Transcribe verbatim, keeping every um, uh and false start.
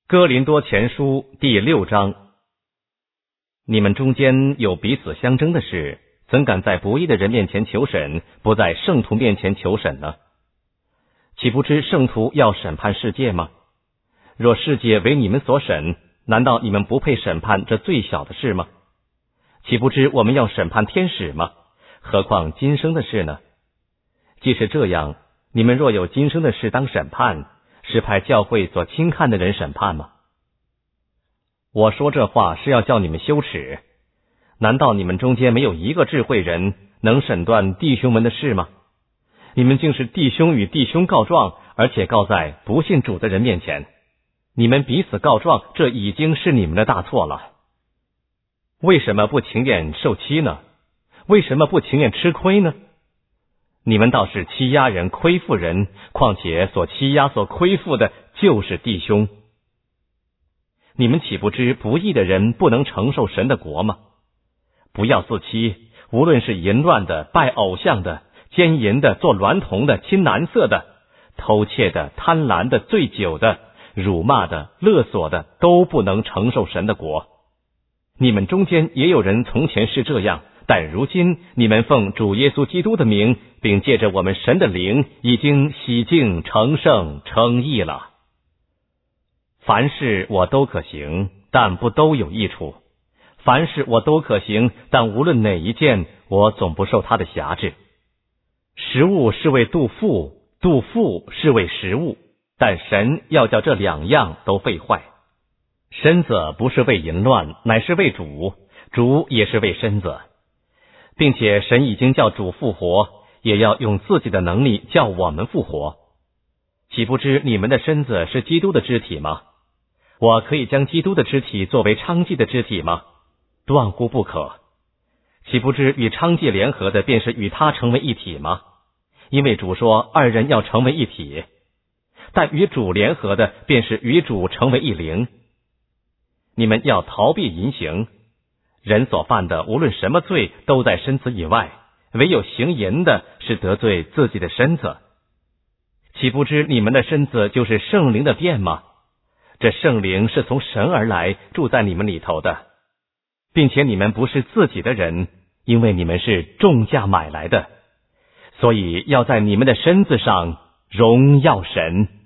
哥林多前书第六章，你们中间有彼此相争的事，怎敢在不义的人面前求审，不在圣徒面前求审呢？岂不知圣徒要审判世界吗？若世界为你们所审，难道你们不配审判这最小的事吗？岂不知我们要审判天使吗？何况今生的事呢？既是这样，你们若有今生的事当审判，是派教会所轻看的人审判吗？我说这话是要叫你们羞耻。难道你们中间没有一个智慧人能审断弟兄们的事吗？你们竟是弟兄与弟兄告状，而且告在不信主的人面前。你们彼此告状，这已经是你们的大错了。为什么不情愿受欺呢？为什么不情愿吃亏呢？你们倒是欺压人、亏负人，况且所欺压、所亏负的就是弟兄。你们岂不知不义的人不能承受神的国吗？不要自欺，无论是淫乱的、拜偶像的、奸淫的、做娈童的、亲男色的、偷窃的、贪婪的、醉酒的、辱骂的、勒索的，都不能承受神的国。你们中间也有人从前是这样，但如今你们奉主耶稣基督的名，并借着我们神的灵，已经洗净、成圣、称义了。凡事我都可行，但不都有益处；凡事我都可行，但无论哪一件，我总不受他的辖制。食物是为肚腹，肚腹是为食物，但神要叫这两样都废坏。身子不是为淫乱，乃是为主，主也是为身子。并且神已经叫主复活，也要用自己的能力叫我们复活。岂不知你们的身子是基督的肢体吗？我可以将基督的肢体作为娼妓的肢体吗？断乎不可。岂不知与娼妓联合的便是与他成为一体吗？因为主说二人要成为一体。但与主联合的便是与主成为一灵。你们要逃避淫行。人所犯的无论什么罪，都在身子以外，唯有行淫的是得罪自己的身子。岂不知你们的身子就是圣灵的殿吗？这圣灵是从神而来，住在你们里头的，并且你们不是自己的人，因为你们是重价买来的，所以要在你们的身子上荣耀神。